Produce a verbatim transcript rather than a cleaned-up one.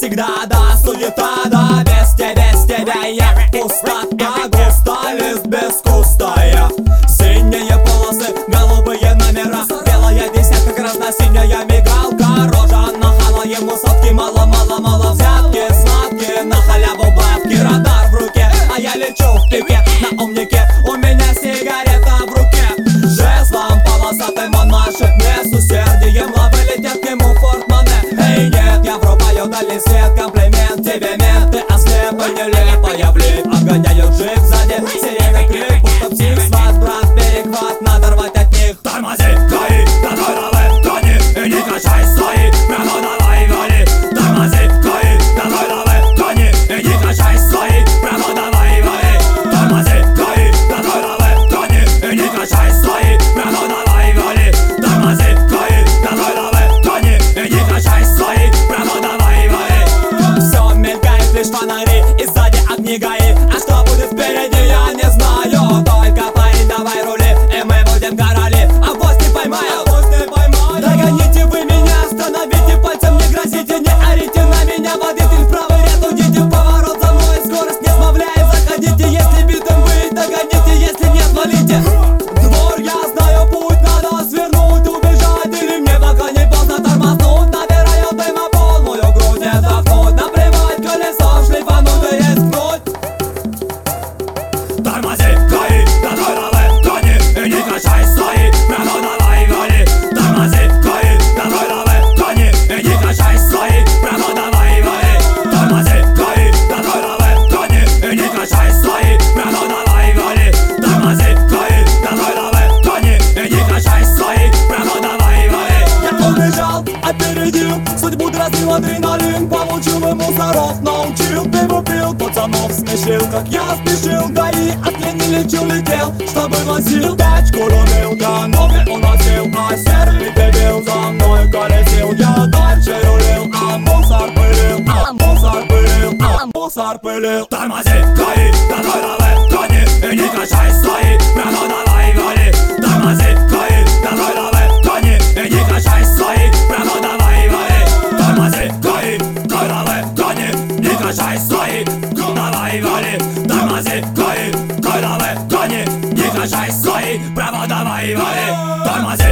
всегда, да, суета, да. Без тебя, без тебя я пустота, густо, лист без куста я. Синие полосы, голубые номера, белая десятка, красно-синяя мигалка. Рожа нахала, ему сотки, мало-мало-мало взятки, сладкие, на халяву бабки. Радар в руке, а я лечу в пике на умнике, у меня сигарета в руке. Жезлом полосатым он машет мне, с усердием лавы летят к нему портмоне. Эй, нет, я врубаю дальний свет, комплимент тебе, мент. Ты ослеп и нелепо, я влип, обгоняют джип сзади, сирена крик, будто псих, сват, брат, перехват, надо рвать от них. Тормози, гаи, давай давай, гони, и не качай свои, прямо давай вали. Тормози, гаи, давай давай, гони, и не качай свои, прямо давай вали. Тормози, гаи, давай давай, гони, и не качай свои, прямо давай вали. Тормози, гаи, давай давай, гони, и не качай свои, прямо давай вали. Все мелькает, лишь фонари, и сзади огни гаи. А что будет впереди, я не знаю. Только парень, давай рули, и мы будем короли. А вось не поймаю, догоните вы меня, остановите, пальцем не грозите, не орите на меня. Водитель в правый ряд, уйдите в поворот за мной, скорость не сбавляй, заходите. Если битым вы, догоните, если нет, валите. Двор, я знаю путь, надо свернуть, убежать, или мне пока не поздно тормознуть. Набираю дыма полную грудь, не вдохнуть, наплевать, колесо шлифануть и рискнуть. Тормози, гаи, давай давай, гони, и не качай свои, прямо давай вали. Тормози, гаи, давай давай, гони, и не качай свои, прямо давай вали. Тормози, гаи, давай давай, гони, и не качай свои, прямо давай вали. Тормози, гаи, давай давай, гони, и не качай свои, прямо давай вали. Я убежал, опередил, судьбу дразнил адреналин, получил и мусоров, научил, пиво пил, пацанов смешил, как я спешил. ГАИ от лени лечил, летел, чтобы носил, тачку рулил, до новой уносил, а серый бегал за мной, колесил. Я дальше рулил, а мусор пылил, а мусор пылил, а мусор пылил. Тормози, гаи, давай давай, гони, и не качай свои, прямо давай вали. Тормози, гаи, давай давай, гони, и не качай свои, прямо давай вали. Тормози, гаи, давай давай, гони, не качай свои, давай вали. Тормози, гаи, давай давай, гони, не качай свои, прямо давай вали. Тормози.